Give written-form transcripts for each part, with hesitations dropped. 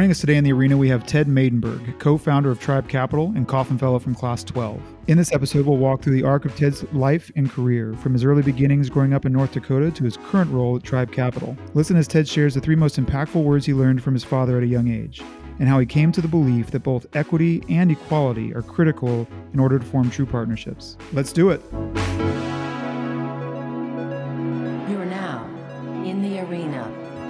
Joining us today in the arena, we have Ted Maidenberg, co-founder of Tribe Capital and Coffin Fellow from Class 12. In this episode, we'll walk through the arc of Ted's life and career, from his early beginnings growing up in North Dakota to his current role at Tribe Capital. Listen as Ted shares the three most impactful words he learned from his father at a young age, and how he came to the belief that both equity and equality are critical in order to form true partnerships. Let's do it. You are now in the arena.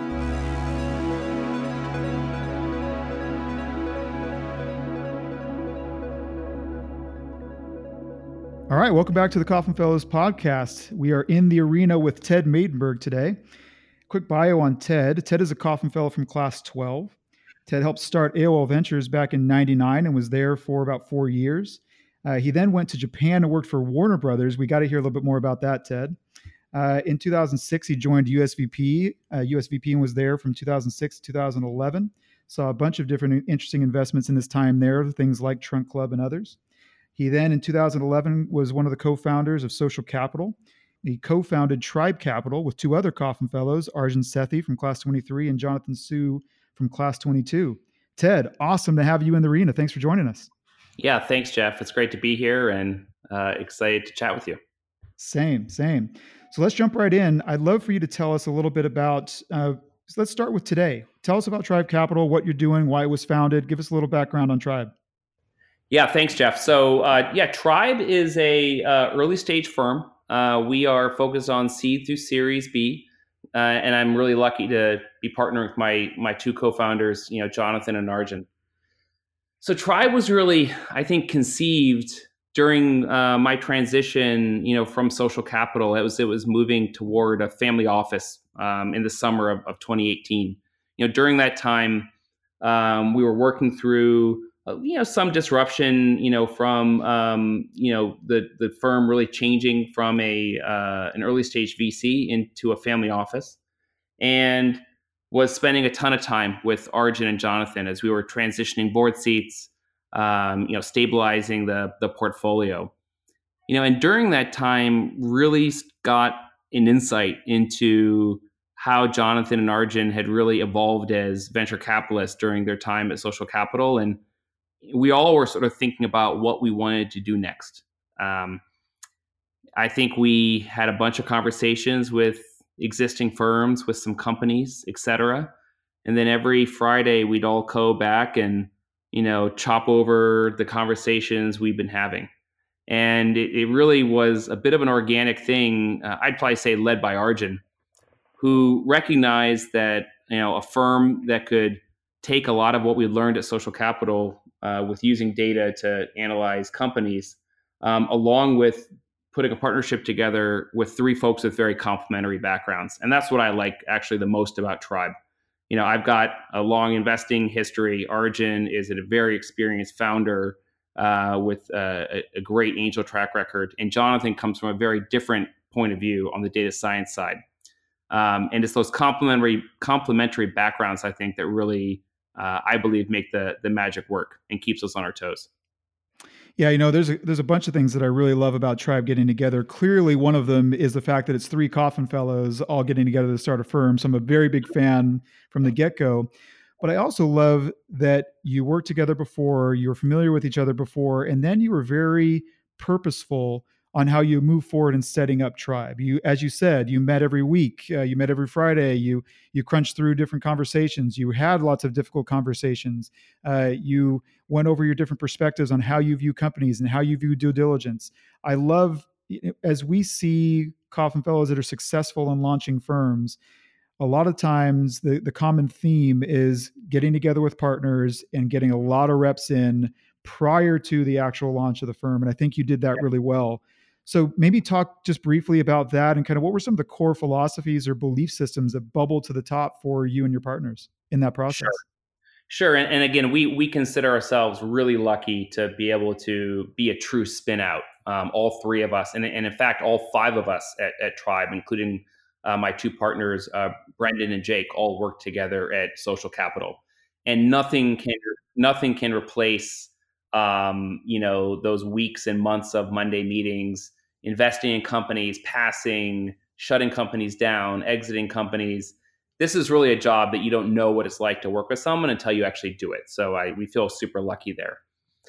All right, welcome back to the Coffin Fellows podcast. We are in the arena with Ted Maidenberg today. Quick bio on Ted. Ted is a Coffin Fellow from Class 12. Ted helped start AOL Ventures back in '99 and was there for about 4 years. He then went to Japan and worked for Warner Brothers. We got to hear a little bit more about that, Ted. In 2006, he joined USVP and was there from 2006 to 2011. Saw a bunch of different interesting investments in his time there, things like Trunk Club and others. He then, in 2011, was one of the co-founders of Social Capital. He co-founded Tribe Capital with two other Coffin Fellows, Arjun Sethi from Class 23 and Jonathan Su from Class 22. Ted, awesome to have you in the arena. Thanks for joining us. Yeah, thanks, Jeff. It's great to be here and excited to chat with you. Same. So let's jump right in. I'd love for you to tell us a little bit about, let's start with today. Tell us about Tribe Capital, what you're doing, why it was founded. Give us a little background on Tribe. Yeah, thanks, Jeff. So Tribe is a early stage firm. We are focused on seed through Series B. And I'm really lucky to be partnering with my two co-founders, Jonathan and Arjun. So Tribe was really, I think, conceived during my transition, from Social Capital. It was moving toward a family office in the summer of 2018. During that time, we were working through some disruption, from the firm really changing from an early stage VC into a family office, and was spending a ton of time with Arjun and Jonathan as we were transitioning board seats, stabilizing the portfolio, and during that time really got an insight into how Jonathan and Arjun had really evolved as venture capitalists during their time at Social Capital. And we all were sort of thinking about what we wanted to do next. I think we had a bunch of conversations with existing firms, with some companies, et cetera. And then every Friday we'd all go back and, chop over the conversations we've been having. And it really was a bit of an organic thing. I'd probably say led by Arjun, who recognized that, a firm that could take a lot of what we learned at Social Capital with using data to analyze companies, along with putting a partnership together with three folks with very complementary backgrounds. And that's what I like actually the most about Tribe. I've got a long investing history. Arjun is a very experienced founder with a great angel track record. And Jonathan comes from a very different point of view on the data science side. And it's those complementary backgrounds, I think, that really, I believe, make the magic work and keeps us on our toes. Yeah, there's a bunch of things that I really love about Tribe getting together. Clearly, one of them is the fact that it's three Coffin Fellows all getting together to start a firm. So I'm a very big fan from the get-go. But I also love that you worked together before, you were familiar with each other before, and then you were very purposeful on how you move forward in setting up Tribe. You, as you said, you met every week, you met every Friday, you crunched through different conversations, you had lots of difficult conversations, you went over your different perspectives on how you view companies and how you view due diligence. I love, as we see Coffin Fellows that are successful in launching firms, a lot of times the common theme is getting together with partners and getting a lot of reps in prior to the actual launch of the firm. And I think you did that really well. So maybe talk just briefly about that and kind of what were some of the core philosophies or belief systems that bubbled to the top for you and your partners in that process? Sure. And again, we consider ourselves really lucky to be able to be a true spin out, all three of us. And in fact, all five of us at Tribe, including my two partners, Brendan and Jake, all work together at Social Capital. And nothing can replace those weeks and months of Monday meetings, investing in companies, shutting companies down, exiting companies, this is really a job that you don't know what it's like to work with someone until you actually do it. So we feel super lucky there.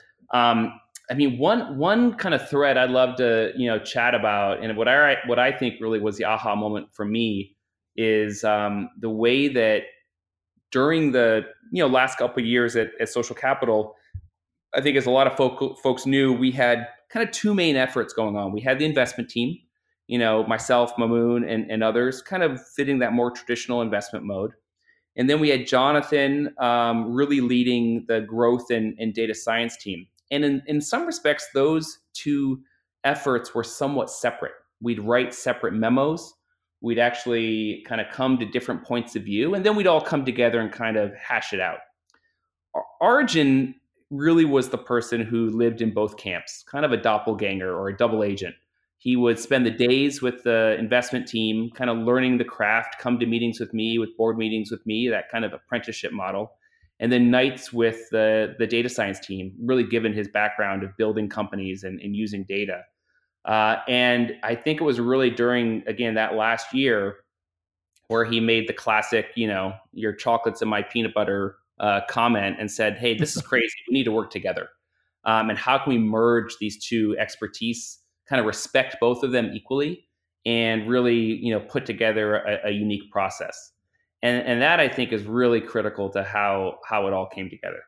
I mean, one kind of thread I'd love to chat about, and what I think really was the aha moment for me is the way that during the last couple of years at Social Capital, I think as a lot of folks knew, we had kind of two main efforts going on. We had the investment team, myself, Mamoon, and others, kind of fitting that more traditional investment mode. And then we had Jonathan really leading the growth and data science team. And in some respects, those two efforts were somewhat separate. We'd write separate memos. We'd actually kind of come to different points of view, and then we'd all come together and kind of hash it out. Arjun really was the person who lived in both camps, kind of a doppelganger or a double agent. He would spend the days with the investment team, kind of learning the craft, come to meetings with me, with board meetings with me, that kind of apprenticeship model. And then nights with the data science team, really given his background of building companies and using data. And I think it was really during, again, that last year where he made the classic, your chocolates and my peanut butter comment and said, hey, this is crazy. We need to work together. And how can we merge these two expertise, kind of respect both of them equally, and really, put together a unique process. And that, I think, is really critical to how it all came together.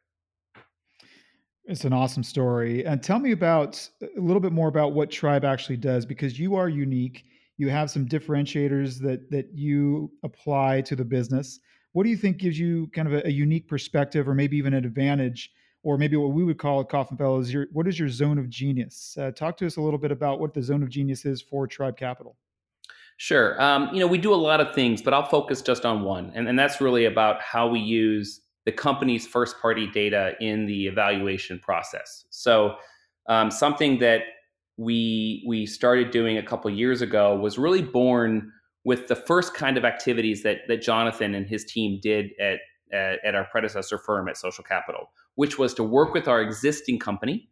It's an awesome story. And tell me about a little bit more about what Tribe actually does, because you are unique. You have some differentiators that you apply to the business. What do you think gives you kind of a unique perspective, or maybe even an advantage, or maybe what we would call at Coffin Fellows, what is your zone of genius? Talk to us a little bit about what the zone of genius is for Tribe Capital. Sure. We do a lot of things, but I'll focus just on one. And that's really about how we use the company's first party data in the evaluation process. So something that we started doing a couple years ago was really born with the first kind of activities that Jonathan and his team did at our predecessor firm at Social Capital, which was to work with our existing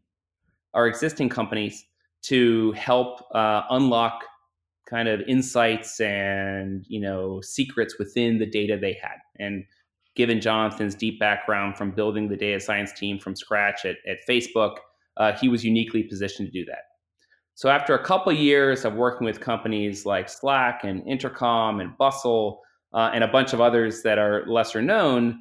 companies to help unlock kind of insights and secrets within the data they had. And given Jonathan's deep background from building the data science team from scratch at Facebook, he was uniquely positioned to do that. So after a couple of years of working with companies like Slack and Intercom and Bustle and a bunch of others that are lesser known,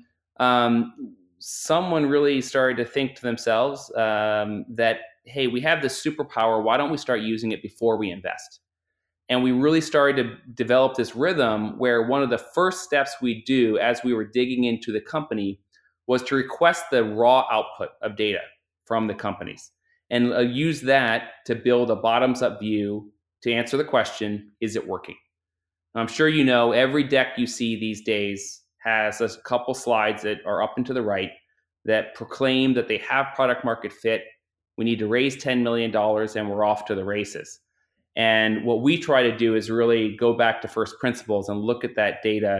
someone really started to think to themselves that, hey, we have this superpower. Why don't we start using it before we invest? And we really started to develop this rhythm where one of the first steps we do as we were digging into the company was to request the raw output of data from the companies and use that to build a bottoms-up view to answer the question, is it working? I'm sure every deck you see these days has a couple slides that are up and to the right that proclaim that they have product market fit. We need to raise $10 million and we're off to the races. And what we try to do is really go back to first principles and look at that data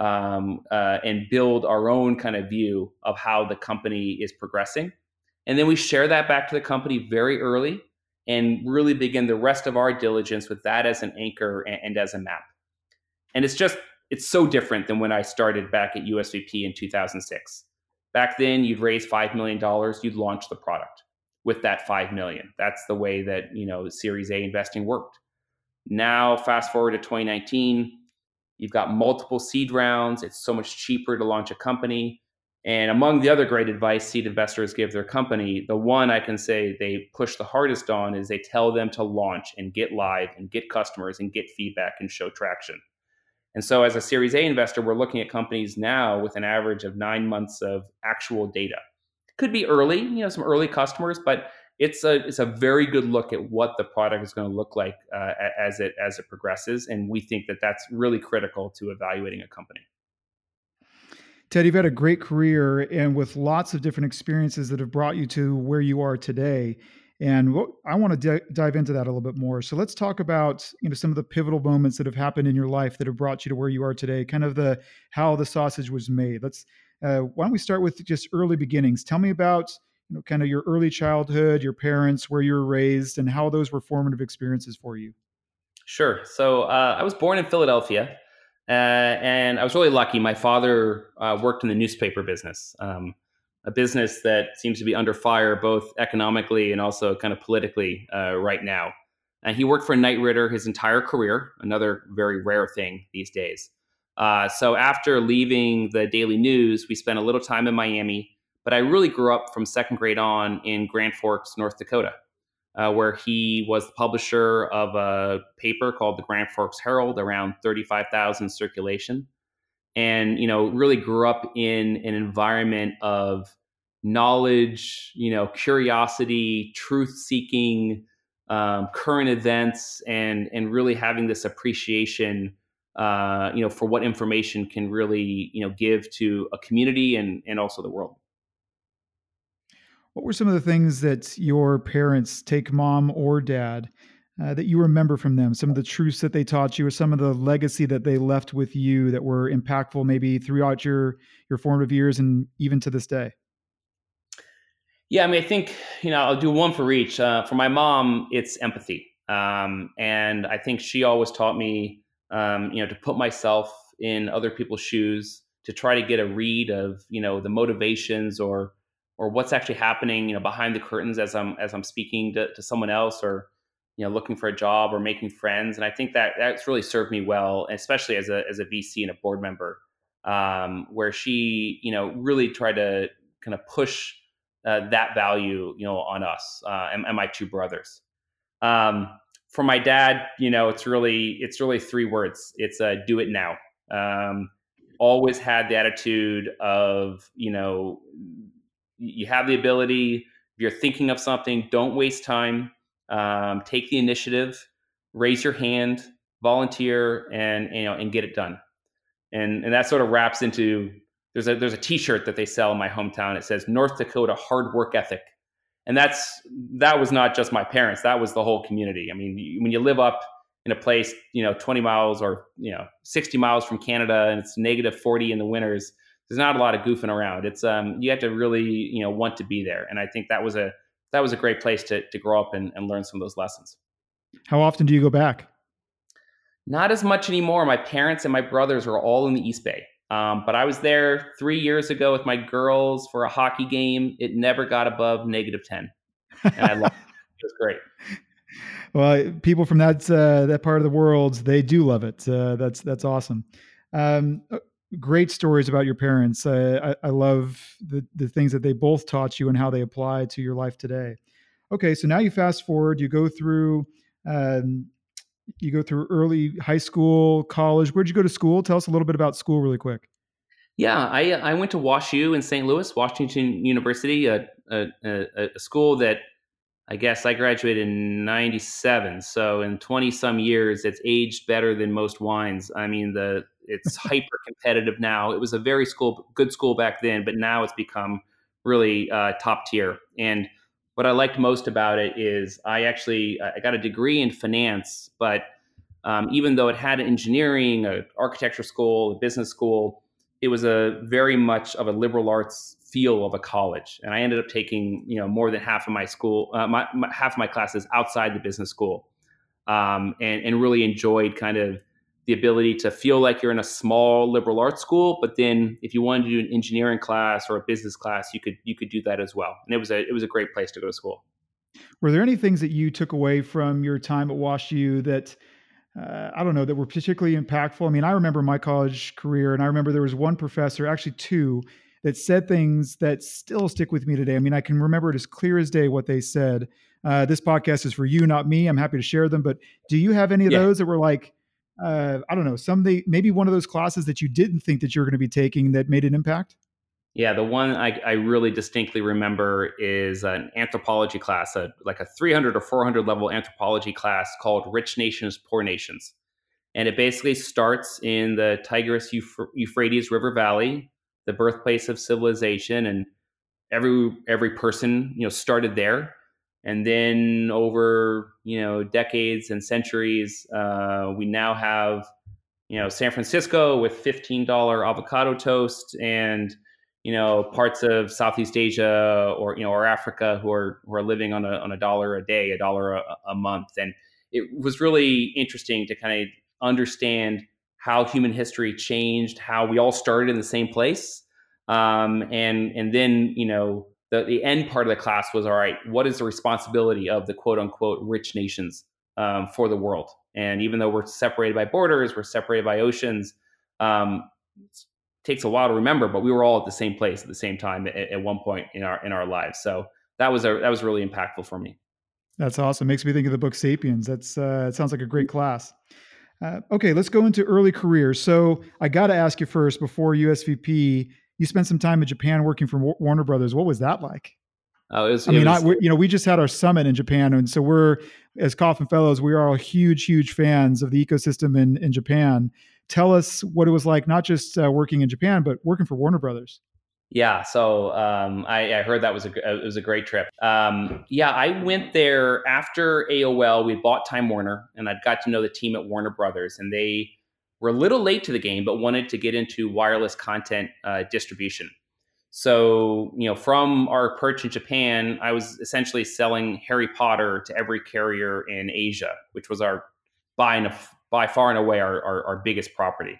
and build our own kind of view of how the company is progressing. And then we share that back to the company very early and really begin the rest of our diligence with that as an anchor and as a map. And it's so different than when I started back at USVP in 2006. Back then, you'd raise $5 million, you'd launch the product with that 5 million. That's the way that, Series A investing worked. Now, fast forward to 2019, you've got multiple seed rounds. It's so much cheaper to launch a company. And among the other great advice seed investors give their company, the one I can say they push the hardest on is they tell them to launch and get live and get customers and get feedback and show traction. And so as a Series A investor, we're looking at companies now with an average of 9 months of actual data. Could be early, some early customers, but it's a very good look at what the product is going to look like as it progresses, and we think that that's really critical to evaluating a company. Ted, you've had a great career and with lots of different experiences that have brought you to where you are today. And I want to dive into that a little bit more. So let's talk about some of the pivotal moments that have happened in your life that have brought you to where you are today. Kind of how the sausage was made. Why don't we start with just early beginnings? Tell me about kind of your early childhood, your parents, where you were raised, and how those were formative experiences for you. Sure. So I was born in Philadelphia. And I was really lucky. My father worked in the newspaper business, a business that seems to be under fire both economically and also kind of politically right now. And he worked for Knight Ridder his entire career, another very rare thing these days. So after leaving the Daily News, we spent a little time in Miami, but I really grew up from second grade on in Grand Forks, North Dakota, where he was the publisher of a paper called the Grand Forks Herald, around 35,000 circulation. And, really grew up in an environment of knowledge, curiosity, truth seeking, current events, and really having this appreciation, for what information can really, give to a community and also the world. What were some of the things that your parents, take mom or dad, that you remember from them? Some of the truths that they taught you, or some of the legacy that they left with you that were impactful, maybe throughout your formative years and even to this day? Yeah, I mean, I think, I'll do one for each. For my mom, it's empathy. And I think she always taught me, to put myself in other people's shoes, to try to get a read of, the motivations or what's actually happening, behind the curtains as I'm speaking to someone else, or, looking for a job or making friends. And I think that that's really served me well, especially as a VC and a board member, where she, really tried to kind of push that value, on us, and my two brothers. Um, for my dad, it's really three words. It's do it now. Um, Always had the attitude of, you have the ability. If you're thinking of something, don't waste time. Take the initiative, raise your hand, volunteer, and get it done. And that sort of wraps into, there's a T-shirt that they sell in my hometown. It says North Dakota hard work ethic, and that was not just my parents. That was the whole community. I mean, when you live up in a place 20 miles or 60 miles from Canada, and it's -40 in the winters, there's not a lot of goofing around. It's you have to really want to be there, and I think that was a great place to grow up and learn some of those lessons. How often do you go back? Not as much anymore. My parents and my brothers are all in the East Bay. But I was there 3 years ago with my girls for a hockey game. It never got above -10, and I loved it. It was great. Well, people from that part of the world, they do love it. That's awesome. Um, uh, Great stories about your parents. I love the things that they both taught you and how they apply to your life today. Okay, so now you fast forward. Um, you go through early high school, college. Where'd you go to school? Tell us a little bit about school, really quick. Yeah, I went to WashU in St. Louis, Washington University, a school that I guess I graduated in '97. So in 20 some years, it's aged better than most wines. I mean, it's hyper competitive now. It was a very good school back then, but now it's become really top tier. And what I liked most about it is I got a degree in finance, but even though it had engineering, a architecture school, a business school, it was a very much of a liberal arts feel of a college. And I ended up taking more than half of my school, half of my classes outside the business school, and really enjoyed kind of the ability to feel like you're in a small liberal arts school. But then if you wanted to do an engineering class or a business class, you could do that as well. And it was a great place to go to school. Were there any things that you took away from your time at WashU that I don't know, that were particularly impactful? I mean, I remember my college career, and I remember there was one professor, actually two, that said things that still stick with me today. I mean, I can remember it as clear as day what they said. This podcast is for you, not me. I'm happy to share them. But do you have any of Yeah. those that were like, I don't know, maybe one of those classes that you didn't think that you were going to be taking that made an impact? Yeah, the one I really distinctly remember is an anthropology class, like a 300 or 400 level anthropology class called Rich Nations, Poor Nations. And it basically starts in the Tigris Euphrates River Valley, the birthplace of civilization, and every person started there. And then over decades and centuries, we now have San Francisco with $15 avocado toast, and parts of Southeast Asia or Africa who are living on a dollar a day, a dollar a month. And it was really interesting to kind of understand how human history changed, how we all started in the same place. And then, the end part of the class was, all right, what is the responsibility of the quote unquote rich nations for the world? And even though we're separated by borders, we're separated by oceans, it takes a while to remember, but we were all at the same place at the same time at one point in our lives. So that was really impactful for me. That's awesome. Makes me think of the book Sapiens. It sounds like a great class. Okay, let's go into early careers. So I got to ask you first, before USVP, you spent some time in Japan working for Warner Brothers. What was that like? We just had our summit in Japan, and so we're, as Kauffman Fellows, we are all huge fans of the ecosystem in Japan. Tell us what it was like, not just working in Japan, but working for Warner Brothers. Yeah, so I heard that it was a great trip. I went there after AOL. We bought Time Warner, and I got to know the team at Warner Brothers, and they were a little late to the game, but wanted to get into wireless content distribution. So, from our perch in Japan, I was essentially selling Harry Potter to every carrier in Asia, which was by far and away our biggest property.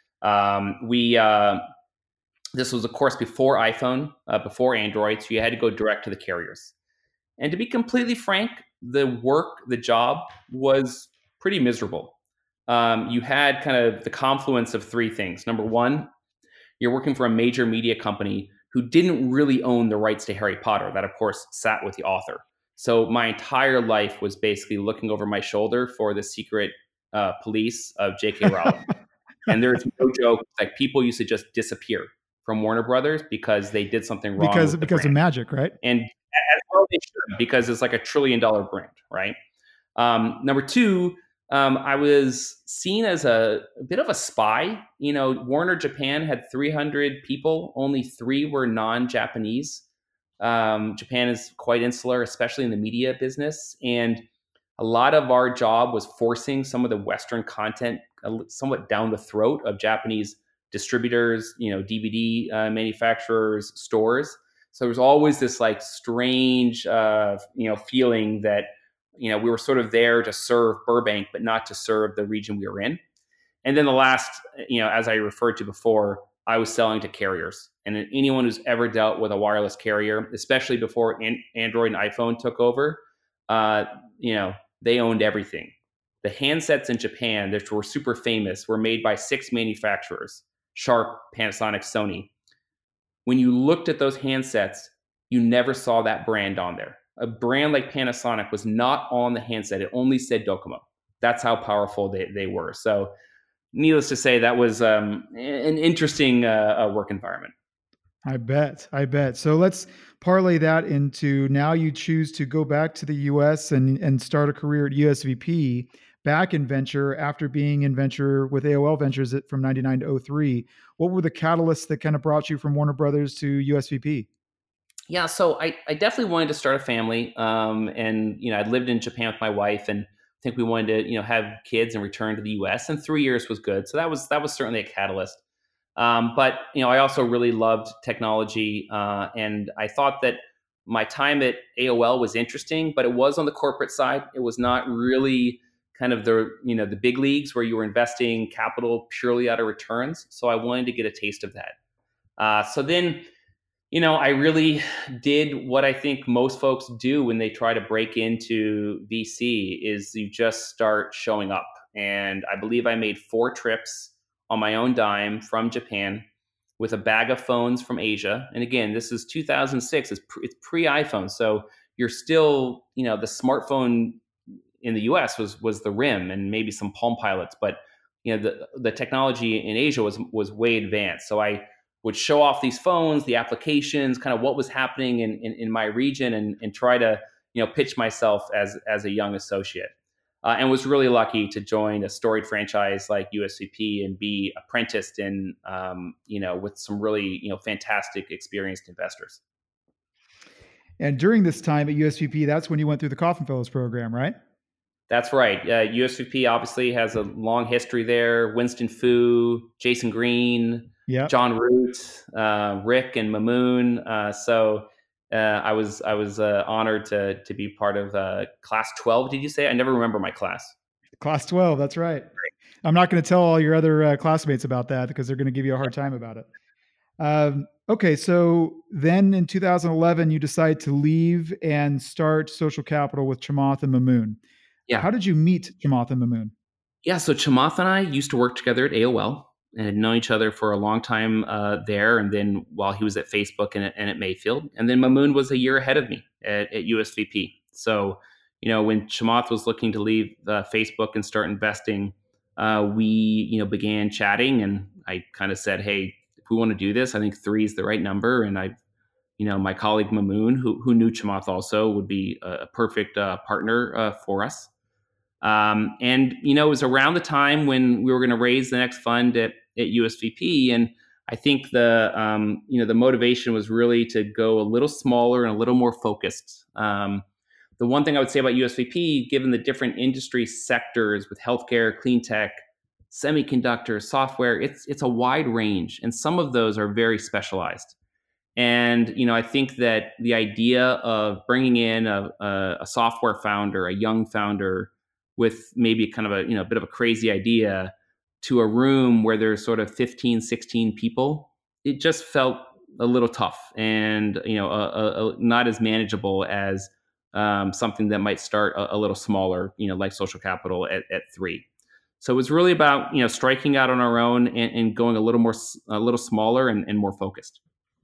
This was, of course, before iPhone, before Android, so you had to go direct to the carriers. And to be completely frank, the job was pretty miserable. You had kind of the confluence of three things. Number one, you're working for a major media company who didn't really own the rights to Harry Potter. That, of course, sat with the author. So my entire life was basically looking over my shoulder for the secret police of J.K. Rowling. And there's no joke, like people used to just disappear from Warner Brothers because they did something wrong. Because of magic, right? And as well they should, because it's like $1 trillion brand, right? Number two, I was seen as a bit of a spy. Warner Japan had 300 people. Only 3 were non-Japanese. Japan is quite insular, especially in the media business. And a lot of our job was forcing some of the Western content somewhat down the throat of Japanese distributors, DVD manufacturers, stores. So there was always this like strange, feeling that we were sort of there to serve Burbank, but not to serve the region we were in. And then the last, as I referred to before, I was selling to carriers. And anyone who's ever dealt with a wireless carrier, especially before Android and iPhone took over, they owned everything. The handsets in Japan that were super famous were made by 6 manufacturers: Sharp, Panasonic, Sony. When you looked at those handsets, you never saw that brand on there. A brand like Panasonic was not on the handset. It only said Docomo. That's how powerful they were. So needless to say, that was an interesting work environment. I bet. So let's parlay that into, now you choose to go back to the US and start a career at USVP, back in venture after being in venture with AOL Ventures from 99 to 03. What were the catalysts that kind of brought you from Warner Brothers to USVP? Yeah, so I definitely wanted to start a family. And, I'd lived in Japan with my wife, and I think we wanted to, have kids and return to the US, and 3 years was good. So that was certainly a catalyst. But, I also really loved technology. And I thought that my time at AOL was interesting, but it was on the corporate side. It was not really kind of the big leagues where you were investing capital purely out of returns. So I wanted to get a taste of that. So then, I really did what I think most folks do when they try to break into VC, is you just start showing up. And I believe I made 4 trips on my own dime from Japan with a bag of phones from Asia. And again, this is 2006. It's pre-iPhone. So you're still, the smartphone in the US was the RIM and maybe some Palm Pilots. But, the technology in Asia was way advanced. So I would show off these phones, the applications, kind of what was happening in my region, and try to, pitch myself as a young associate. And was really lucky to join a storied franchise like USVP and be apprenticed in, with some really, fantastic experienced investors. And during this time at USVP, that's when you went through the Kauffman Fellows program, right? That's right. USVP obviously has a long history there. Winston Fu, Jason Green, yep, John Root, Rick and Mamoon. So I was honored to be part of class 12. Did you say? I never remember my class. Class 12. That's right. I'm not going to tell all your other classmates about that because they're going to give you a hard time about it. Okay, so then in 2011, you decide to leave and start Social Capital with Chamath and Mamoon. Yeah. How did you meet Chamath and Mamoon? Yeah, so Chamath and I used to work together at AOL and had known each other for a long time there. And then while he was at Facebook and at Mayfield. And then Mamoon was a year ahead of me at USVP. So, when Chamath was looking to leave Facebook and start investing, we, began chatting. And I kind of said, hey, if we want to do this, I think 3 is the right number. And my colleague Mamoon, who knew Chamath also, would be a perfect partner for us. And it was around the time when we were going to raise the next fund at USVP, and I think the motivation was really to go a little smaller and a little more focused. The one thing I would say about USVP, given the different industry sectors with healthcare, clean tech, semiconductor, software, it's a wide range, and some of those are very specialized. And I think that the idea of bringing in a software founder, a young founder, with maybe kind of a bit of a crazy idea to a room where there's sort of 15, 16 people, it just felt a little tough and not as manageable as something that might start a little smaller, like Social Capital at 3. So it was really about striking out on our own and going a little smaller and more focused.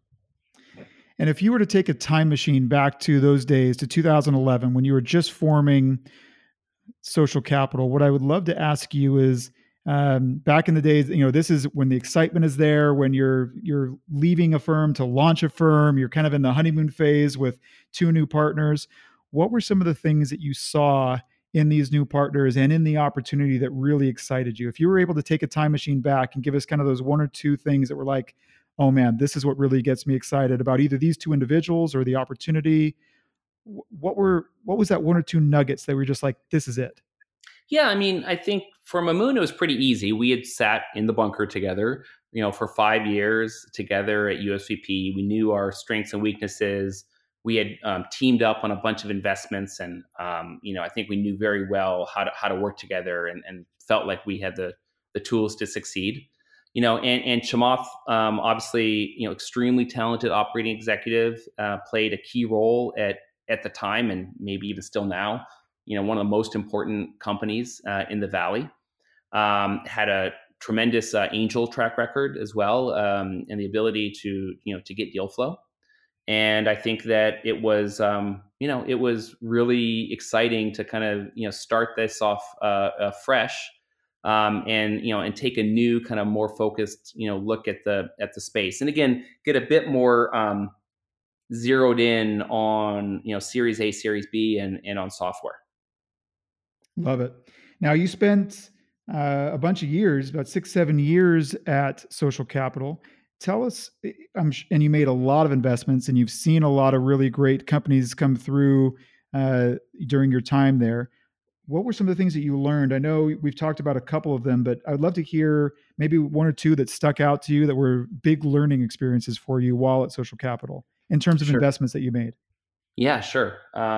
And if you were to take a time machine back to those days, to 2011, when you were just forming Social Capital, what I would love to ask you is, back in the days, this is when the excitement is there, when you're leaving a firm to launch a firm, you're kind of in the honeymoon phase with 2 new partners. What were some of the things that you saw in these new partners and in the opportunity that really excited you? If you were able to take a time machine back and give us kind of those 1 or 2 things that were like, oh man, this is what really gets me excited about either these 2 individuals or the opportunity. What was that 1 or 2 nuggets that were just like, this is it? Yeah, I mean, I think for Mamoon, it was pretty easy. We had sat in the bunker together, for 5 years together at USVP. We knew our strengths and weaknesses. We had teamed up on a bunch of investments, and I think we knew very well how to work together, and felt like we had the tools to succeed. And Chamath, obviously, extremely talented operating executive, played a key role at the time, and maybe even still now, one of the most important companies in the Valley. Had a tremendous angel track record as well, and the ability to get deal flow. And I think that it was really exciting to kind of start this off fresh, and take a new kind of more focused look at the space, and again get a bit more zeroed in on Series A, Series B, and on software. Love it. Now you spent a bunch of years, about 6, 7 years at Social Capital. Tell us, and you made a lot of investments, and you've seen a lot of really great companies come through during your time there. What were some of the things that you learned? I know we've talked about a couple of them, but I'd love to hear maybe 1 or 2 that stuck out to you that were big learning experiences for you while at Social Capital in terms of Sure. investments that you made. Yeah, sure.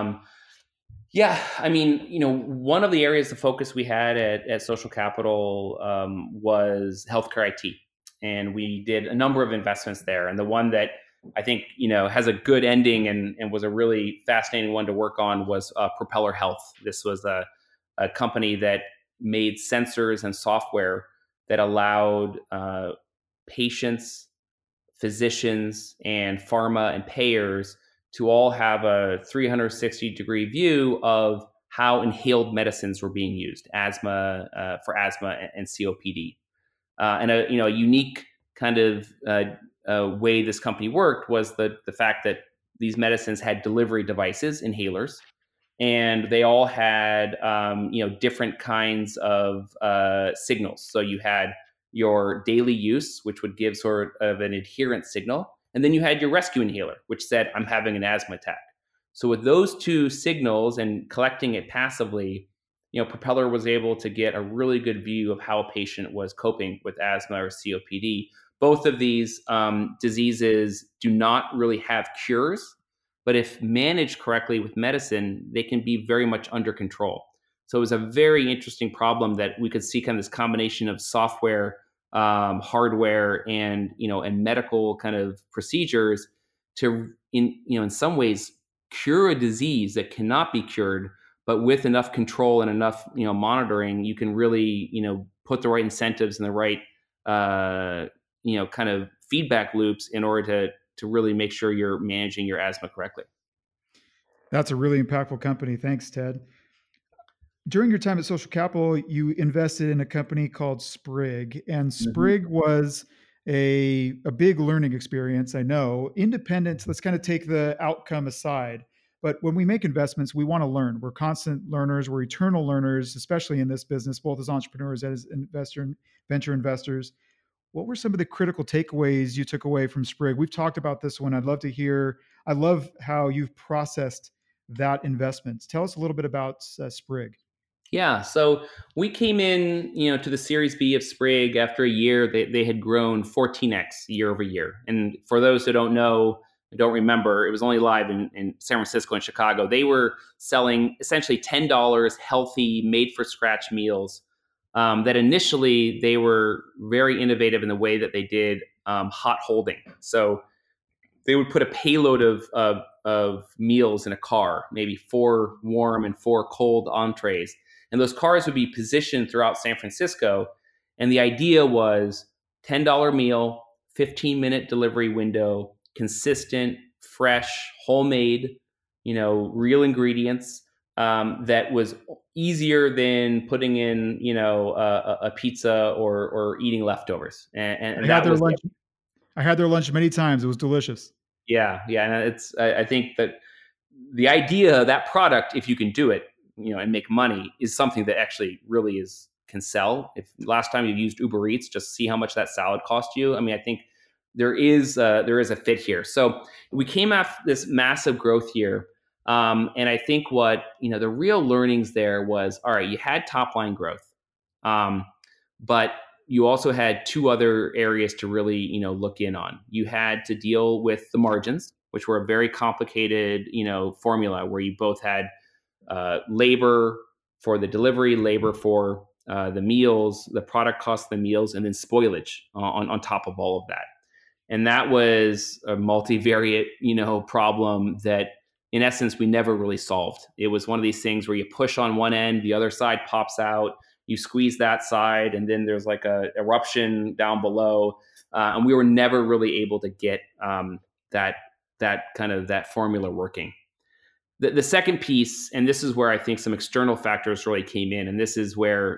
Yeah, I mean, one of the areas of focus we had at Social Capital was healthcare IT, and we did a number of investments there. And the one that I think has a good ending and was a really fascinating one to work on was Propeller Health. This was a company that made sensors and software that allowed patients, physicians, and pharma and payers to all have a 360-degree view of how inhaled medicines were being used, for asthma and COPD. And a unique kind of way this company worked was the fact that these medicines had delivery devices, inhalers, and they all had different kinds of signals. So you had your daily use, which would give sort of an adherence signal. And then you had your rescue inhaler, which said, I'm having an asthma attack. So with those 2 signals and collecting it passively, Propeller was able to get a really good view of how a patient was coping with asthma or COPD. Both of these diseases do not really have cures, but if managed correctly with medicine, they can be very much under control. So it was a very interesting problem that we could see kind of this combination of software, hardware, and and medical kind of procedures to in some ways cure a disease that cannot be cured, but with enough control and enough monitoring, you can really put the right incentives and the right kind of feedback loops in order to really make sure you're managing your asthma correctly. That's a really impactful company. Thanks, Ted. During your time at Social Capital, you invested in a company called Sprig, and Sprig was a big learning experience. I know. Independent, let's kind of take the outcome aside. But when we make investments, we want to learn. We're constant learners. We're eternal learners, especially in this business, both as entrepreneurs and as venture investors. What were some of the critical takeaways you took away from Sprig? We've talked about this one. I'd love to hear. I love how you've processed that investment. Tell us a little bit about Sprig. Yeah, so we came in, to the Series B of Sprig after a year. They had grown 14x year over year. And for those who don't know, don't remember, it was only live in San Francisco and Chicago. They were selling essentially $10 healthy, made for scratch meals. That initially they were very innovative in the way that they did hot holding. So they would put a payload of meals in a car, maybe 4 warm and 4 cold entrees. And those cars would be positioned throughout San Francisco. And the idea was $10 meal, 15-minute delivery window, consistent, fresh, homemade, real ingredients, that was easier than putting in, a pizza or eating leftovers. And I had their lunch. I had their lunch many times. It was delicious. Yeah, and I think that the idea, that product, if you can do it, and make money, is something that actually really can sell. If last time you used Uber Eats, just see how much that salad cost you. I mean, I think there is a fit here. So we came after this massive growth year, and I think what the real learnings there was, all right, you had top line growth, but you also had 2 other areas to really look in on. You had to deal with the margins, which were a very complicated formula where you both had labor for the delivery, labor for the meals, the product cost of the meals, and then spoilage on top of all of that. And that was a multivariate, problem that in essence we never really solved. It was one of these things where you push on one end, the other side pops out, you squeeze that side, and then there's like a eruption down below. And we were never really able to get that kind of that formula working. The second piece, and this is where I think some external factors really came in, and this is where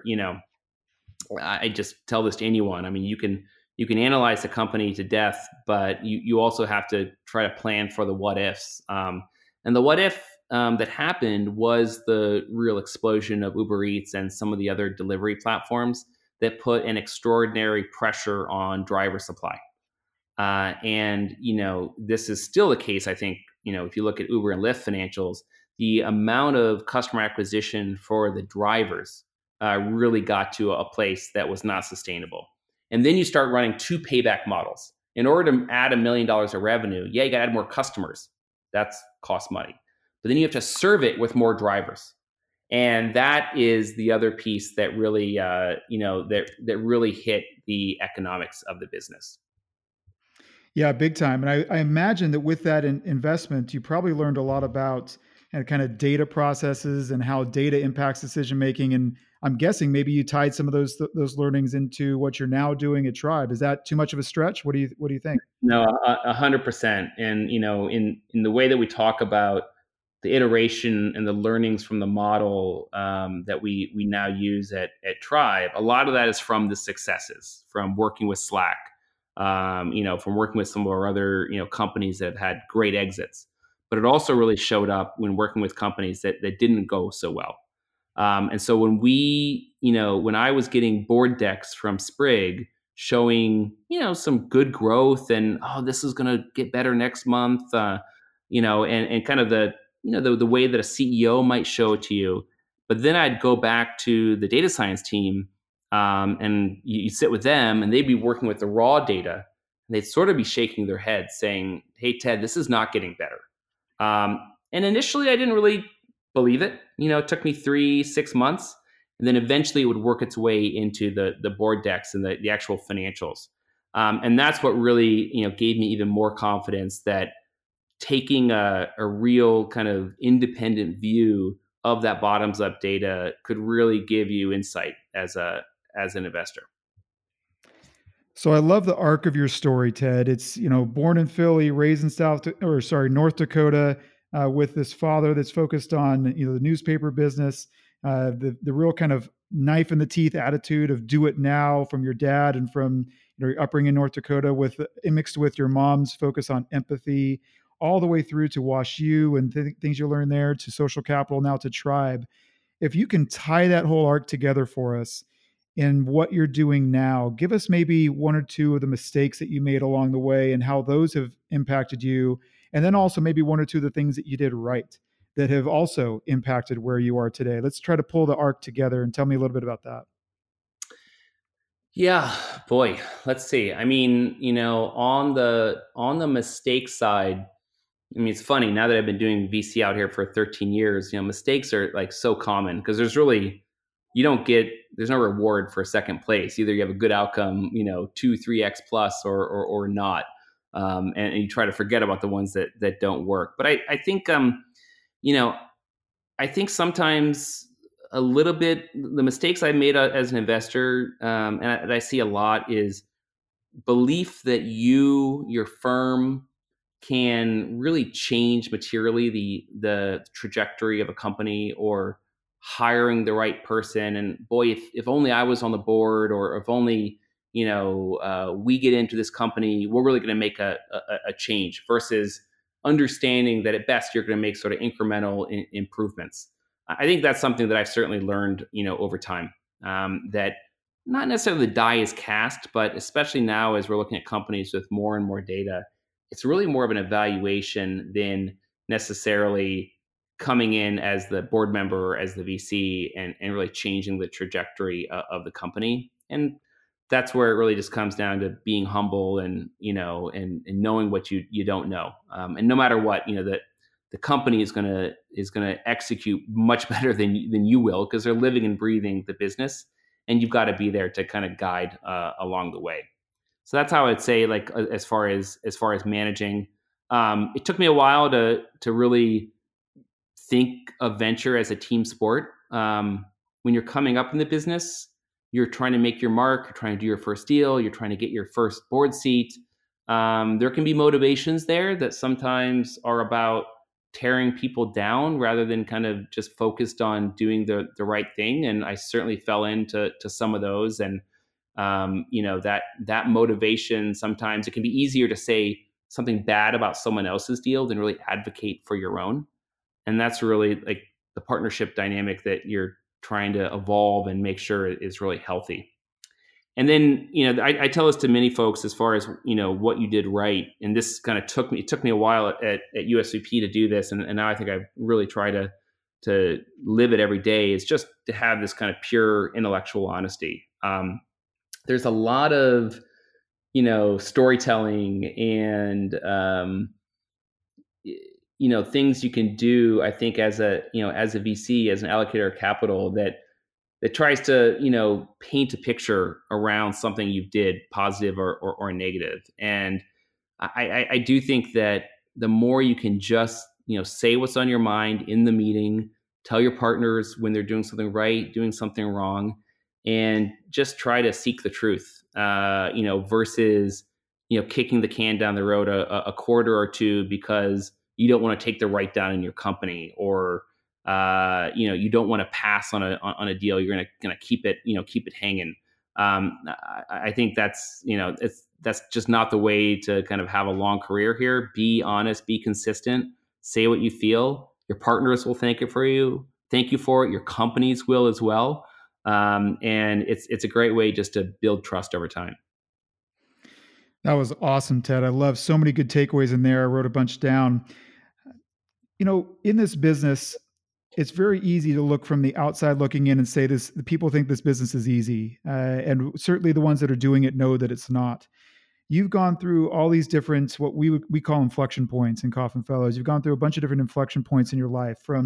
I just tell this to anyone. I mean, you can analyze the company to death, but you also have to try to plan for the what ifs. And the what if that happened was the real explosion of Uber Eats and some of the other delivery platforms that put an extraordinary pressure on driver supply. And this is still the case. I think if you look at Uber and Lyft financials, the amount of customer acquisition for the drivers really got to a place that was not sustainable. And then you start running 2 payback models. In order to add $1 million of revenue, you got to add more customers. That's cost money. But then you have to serve it with more drivers. And that is the other piece that really, that really hit the economics of the business. Yeah, big time. And I imagine that with that investment, you probably learned a lot about kind of data processes and how data impacts decision making. And I'm guessing maybe you tied some of those learnings into what you're now doing at Tribe. Is that too much of a stretch? What do you think? No, 100%. And in the way that we talk about the iteration and the learnings from the model that we now use at Tribe, a lot of that is from the successes, from working with Slack. From working with some of our other, companies that have had great exits, but it also really showed up when working with companies that didn't go so well. And so when I was getting board decks from Sprig showing, some good growth and, this is going to get better next month, and kind of the way that a CEO might show it to you. But then I'd go back to the data science team, and you sit with them and they'd be working with the raw data. And they'd sort of be shaking their heads saying, hey, Ted, this is not getting better. And initially I didn't really believe it. It took me 3, 6 months, and then eventually it would work its way into the board decks and the actual financials. And that's what really gave me even more confidence that taking a real kind of independent view of that bottoms up data could really give you insight as an investor. So I love the arc of your story, Ted. It's, born in Philly, raised in North Dakota, with this father that's focused on, the newspaper business, the real kind of knife in the teeth attitude of do it now from your dad, and from your upbringing in North Dakota, with mixed with your mom's focus on empathy, all the way through to Wash U and things you learn there, to Social Capital, now to Tribe. If you can tie that whole arc together for us in what you're doing now, give us maybe one or two of the mistakes that you made along the way and how those have impacted you. And then also maybe one or two of the things that you did right that have also impacted where you are today. Let's try to pull the arc together and tell me a little bit about that. Yeah, boy, let's see. I mean, on the mistake side, I mean, it's funny now that I've been doing VC out here for 13 years, mistakes are like so common because there's no reward for second place. Either you have a good outcome, 2, 3x plus or not. And you try to forget about the ones that don't work. But I think, I think sometimes a little bit, the mistakes I made as an investor, and I see a lot, is belief that your firm can really change materially the trajectory of a company, or hiring the right person. And boy, if only I was on the board, or if only we get into this company, we're really going to make a change, versus understanding that at best you're going to make sort of incremental improvements. I think that's something that I've certainly learned over time, that not necessarily the die is cast, but especially now as we're looking at companies with more and more data, it's really more of an evaluation than necessarily coming in as the board member or as the VC and really changing the trajectory of the company. And that's where it really just comes down to being humble and knowing what you don't know. And no matter what, the company is gonna execute much better than you will, because they're living and breathing the business, and you've got to be there to kind of guide along the way. So that's how I'd say, like, as far as managing. It took me a while to really think of venture as a team sport. When you're coming up in the business, you're trying to make your mark, you're trying to do your first deal, you're trying to get your first board seat. There can be motivations there that sometimes are about tearing people down rather than kind of just focused on doing the right thing. And I certainly fell into some of those. And that motivation, sometimes it can be easier to say something bad about someone else's deal than really advocate for your own. And that's really like the partnership dynamic that you're trying to evolve and make sure is really healthy. And then, I tell this to many folks as far as, what you did right. And this kind of took me a while at USVP to do this. And now I think I've really tried to live it every day, is just to have this kind of pure intellectual honesty. There's a lot of, storytelling and, things you can do, I think, as a VC, as an allocator of capital, that tries to, paint a picture around something you did, positive or negative. And I do think that the more you can just, say what's on your mind in the meeting, tell your partners when they're doing something right, doing something wrong, and just try to seek the truth, versus, kicking the can down the road a quarter or two because you don't want to take the write down in your company, or you don't want to pass on a deal. You're gonna keep it hanging. I think that's that's just not the way to kind of have a long career here. Be honest, be consistent, say what you feel. Your partners will thank you for it. Your companies will as well. And it's a great way just to build trust over time. That was awesome, Ted. I love so many good takeaways in there. I wrote a bunch down. In this business, it's very easy to look from the outside looking in and say the people think this business is easy. And certainly the ones that are doing it know that it's not. You've gone through all these different, what we call inflection points in Kaufman Fellows. You've gone through a bunch of different inflection points in your life, from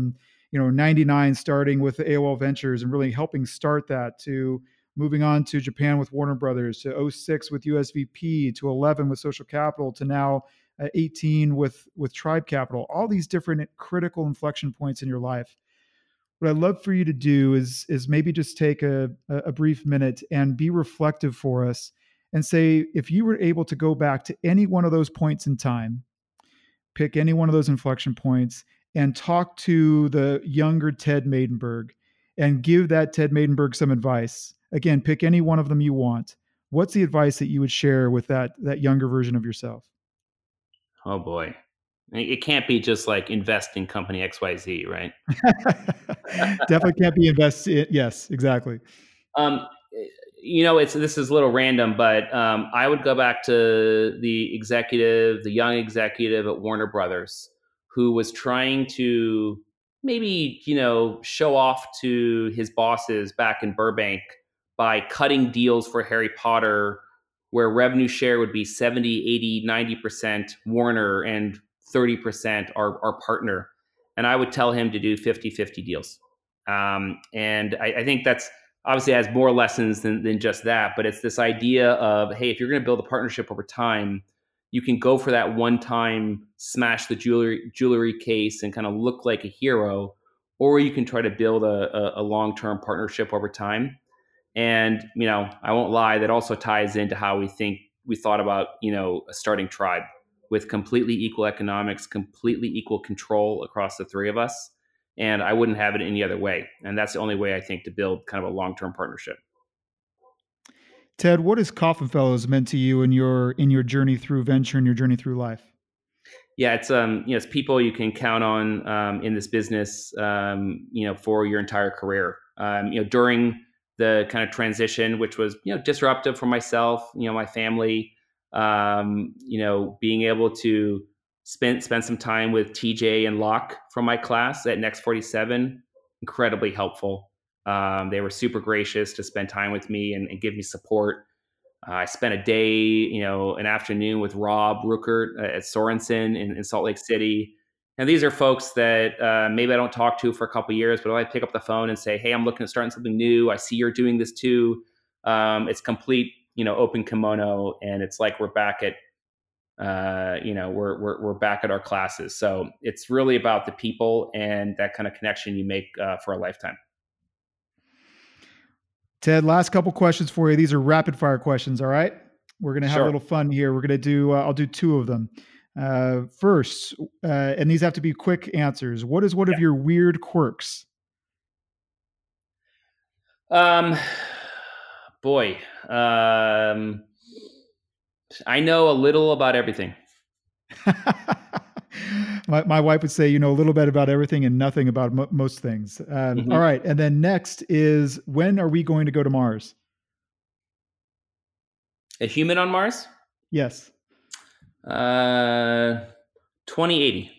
99 starting with the AOL Ventures and really helping start that, to moving on to Japan with Warner Brothers, to 06 with USVP, to 11 with Social Capital, to now 18 with Tribe Capital, all these different critical inflection points in your life. What I'd love for you to do is maybe just take a brief minute and be reflective for us and say, if you were able to go back to any one of those points in time, pick any one of those inflection points and talk to the younger Ted Maidenberg and give that Ted Maidenberg some advice. Again, pick any one of them you want. What's the advice that you would share with that younger version of yourself? Oh boy. It can't be just like invest in company XYZ, right? Definitely can't be invest. Yes, exactly. This is a little random, but I would go back to the young executive at Warner Brothers, who was trying to maybe, show off to his bosses back in Burbank by cutting deals for Harry Potter, where revenue share would be 70, 80, 90% Warner and 30% our partner. And I would tell him to do 50-50 deals. And I think that's obviously has more lessons than just that, but it's this idea of, hey, if you're going to build a partnership over time, you can go for that one time, smash the jewelry case and kind of look like a hero, or you can try to build a long-term partnership over time. And, I won't lie, that also ties into how we thought about, starting Tribe, with completely equal economics, completely equal control across the three of us. And I wouldn't have it any other way. And that's the only way, I think, to build kind of a long-term partnership. Ted, what has Kauffman Fellows meant to you in your journey through venture and your journey through life? Yeah, it's people you can count on in this business, for your entire career. During the kind of transition, which was disruptive for myself, my family, being able to spend some time with TJ and Locke from my class at Next 47, incredibly helpful. They were super gracious to spend time with me and give me support. I spent a day, an afternoon with Rob Ruckert at Sorensen in Salt Lake City. And these are folks that maybe I don't talk to for a couple of years, but if I pick up the phone and say, hey, I'm looking at starting something new. I see you're doing this too. It's complete, open kimono. And it's like we're back at, we're back at our classes. So it's really about the people and that kind of connection you make for a lifetime. Ted, last couple questions for you. These are rapid fire questions. All right. We're going to have a little fun here. We're going to do, I'll do two of them. First, and these have to be quick answers. What is one of your weird quirks? I know a little about everything. My wife would say, a little bit about everything and nothing about most things. All right. And then next is, when are we going to go to Mars? A human on Mars? Yes. 2080.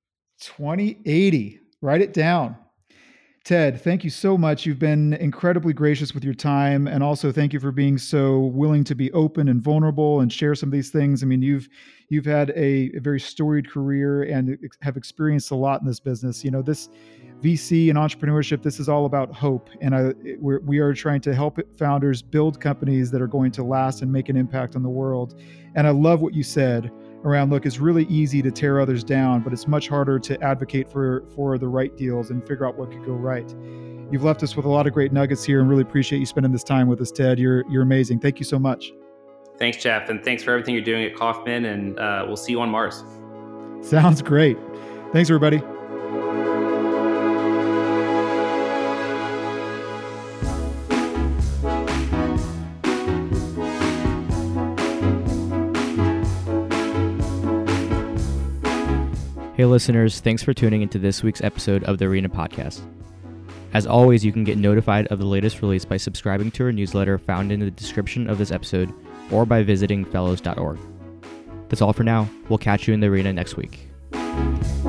2080. Write it down. Ted, thank you so much. You've been incredibly gracious with your time, and also thank you for being so willing to be open and vulnerable and share some of these things. I mean, you've had a very storied career and have experienced a lot in this business. This VC and entrepreneurship, this is all about hope, and we are trying to help founders build companies that are going to last and make an impact on the world. And I love what you said around, look, it's really easy to tear others down, but it's much harder to advocate for the right deals and figure out what could go right. You've left us with a lot of great nuggets here, and really appreciate you spending this time with us, Ted. You're amazing. Thank you so much. Thanks, Jeff. And thanks for everything you're doing at Kauffman, and we'll see you on Mars. Sounds great. Thanks, everybody. Hey listeners, thanks for tuning into this week's episode of the Arena Podcast. As always, you can get notified of the latest release by subscribing to our newsletter found in the description of this episode or by visiting fellows.org. That's all for now. We'll catch you in the arena next week.